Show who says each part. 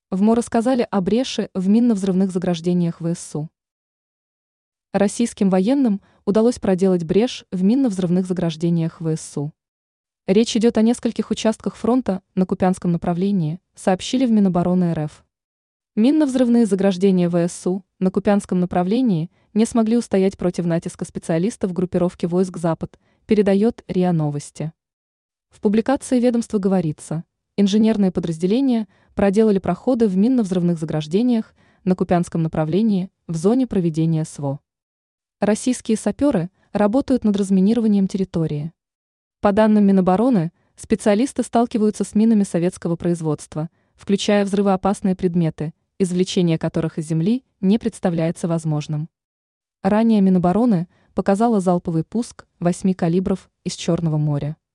Speaker 1: В МО рассказали о бреши в минно-взрывных заграждениях ВСУ. Российским военным удалось проделать брешь в минно-взрывных заграждениях ВСУ. Речь идет о нескольких участках фронта на Купянском направлении, сообщили в Минобороны РФ. Минно-взрывные заграждения ВСУ на Купянском направлении не смогли устоять против натиска специалистов группировки войск «Запад», передает РИА Новости. В публикации ведомства говорится, инженерные подразделения проделали проходы в минно-взрывных заграждениях на Купянском направлении в зоне проведения СВО. Российские саперы работают над разминированием территории. По данным Минобороны, специалисты сталкиваются с минами советского производства, включая взрывоопасные предметы, извлечение которых из земли не представляется возможным. Ранее Минобороны показала залповый пуск 8 калибров из Черного моря.